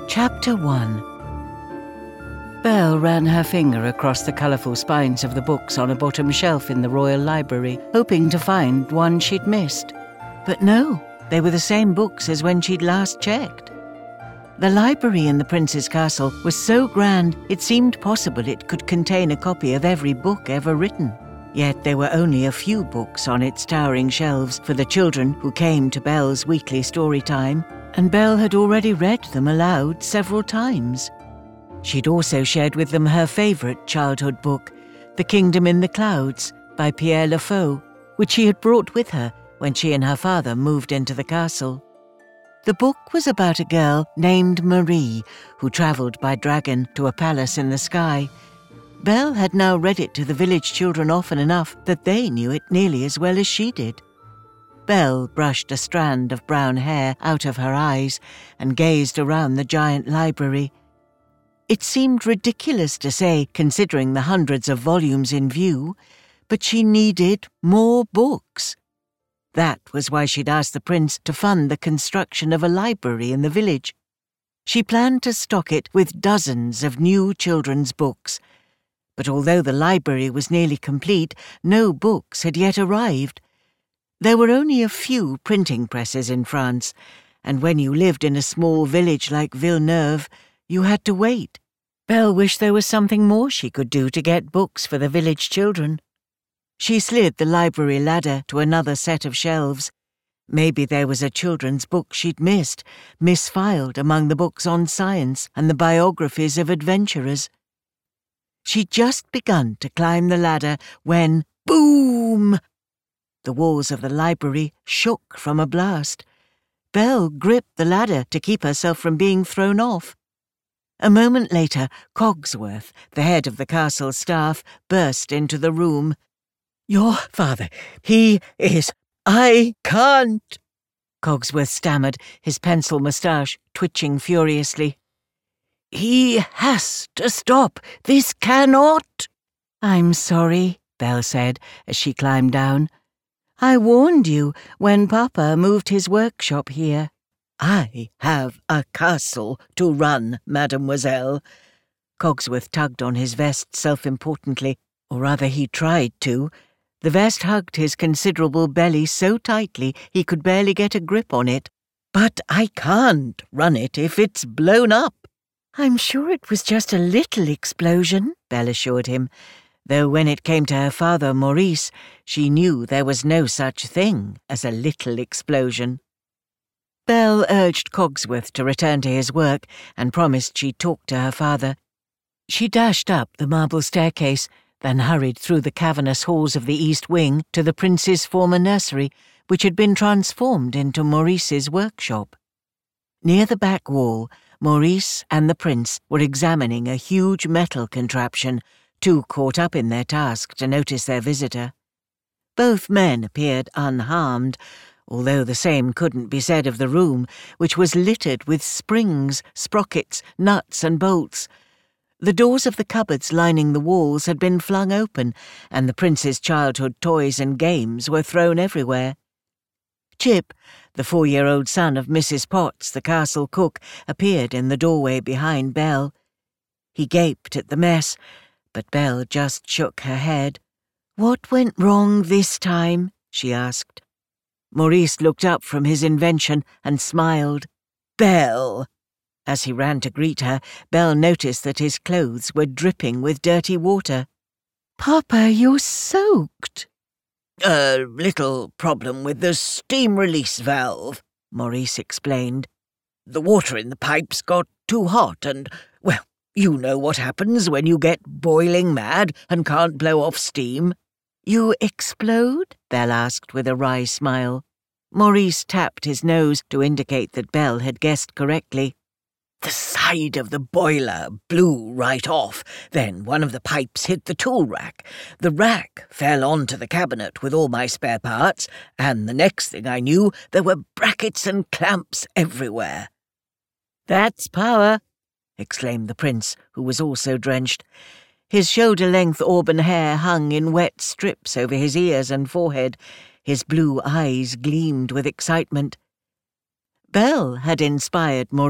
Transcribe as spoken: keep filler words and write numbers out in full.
Chapter one. Belle ran her finger across the colourful spines of the books on a bottom shelf in the Royal Library, hoping to find one she'd missed. But no, they were the same books as when she'd last checked. The library in the Prince's castle was so grand it seemed possible it could contain a copy of every book ever written. Yet there were only a few books on its towering shelves for the children who came to Belle's weekly story time, and Belle had already read them aloud several times. She'd also shared with them her favourite childhood book, The Kingdom in the Clouds, by Pierre Le Faux, which she had brought with her when she and her father moved into the castle. The book was about a girl named Marie who travelled by dragon to a palace in the sky. Belle had now read it to the village children often enough that they knew it nearly as well as she did. Belle brushed a strand of brown hair out of her eyes and gazed around the giant library. It seemed ridiculous to say, considering the hundreds of volumes in view, but she needed more books. That was why she'd asked the prince to fund the construction of a library in the village. She planned to stock it with dozens of new children's books. But although the library was nearly complete, no books had yet arrived. There were only a few printing presses in France, and when you lived in a small village like Villeneuve, you had to wait. Belle wished there was something more she could do to get books for the village children. She slid the library ladder to another set of shelves. Maybe there was a children's book she'd missed, misfiled among the books on science and the biographies of adventurers. She'd just begun to climb the ladder when, boom! The walls of the library shook from a blast. Belle gripped the ladder to keep herself from being thrown off. A moment later, Cogsworth, the head of the castle staff, burst into the room. "Your father, he is... I can't!" Cogsworth stammered, his pencil moustache twitching furiously. "He has to stop. This cannot." "I'm sorry," Belle said as she climbed down. "I warned you when Papa moved his workshop here." "I have a castle to run, mademoiselle." Cogsworth tugged on his vest self-importantly, or rather he tried to. The vest hugged his considerable belly so tightly he could barely get a grip on it. "But I can't run it if it's blown up." "I'm sure it was just a little explosion," Belle assured him, though when it came to her father, Maurice, she knew there was no such thing as a little explosion. Belle urged Cogsworth to return to his work and promised she'd talk to her father. She dashed up the marble staircase, then hurried through the cavernous halls of the East Wing to the prince's former nursery, which had been transformed into Maurice's workshop. Near the back wall, Maurice and the prince were examining a huge metal contraption, too caught up in their task to notice their visitor. Both men appeared unharmed, although the same couldn't be said of the room, which was littered with springs, sprockets, nuts and bolts. The doors of the cupboards lining the walls had been flung open, and the prince's childhood toys and games were thrown everywhere. Chip, the four-year-old son of Missus Potts, the castle cook, appeared in the doorway behind Belle. He gaped at the mess, but Belle just shook her head. "What went wrong this time?" she asked. Maurice looked up from his invention and smiled. "Belle!" As he ran to greet her, Belle noticed that his clothes were dripping with dirty water. "Papa, you're soaked." "A little problem with the steam release valve," Maurice explained. "The water in the pipes got too hot and, well, you know what happens when you get boiling mad and can't blow off steam." "You explode?" Belle asked with a wry smile. Maurice tapped his nose to indicate that Belle had guessed correctly. "The side of the boiler blew right off. Then one of the pipes hit the tool rack. The rack fell onto the cabinet with all my spare parts, and the next thing I knew, there were brackets and clamps everywhere." "That's power," exclaimed the prince, who was also drenched. His shoulder-length auburn hair hung in wet strips over his ears and forehead. His blue eyes gleamed with excitement. Belle had inspired Maurice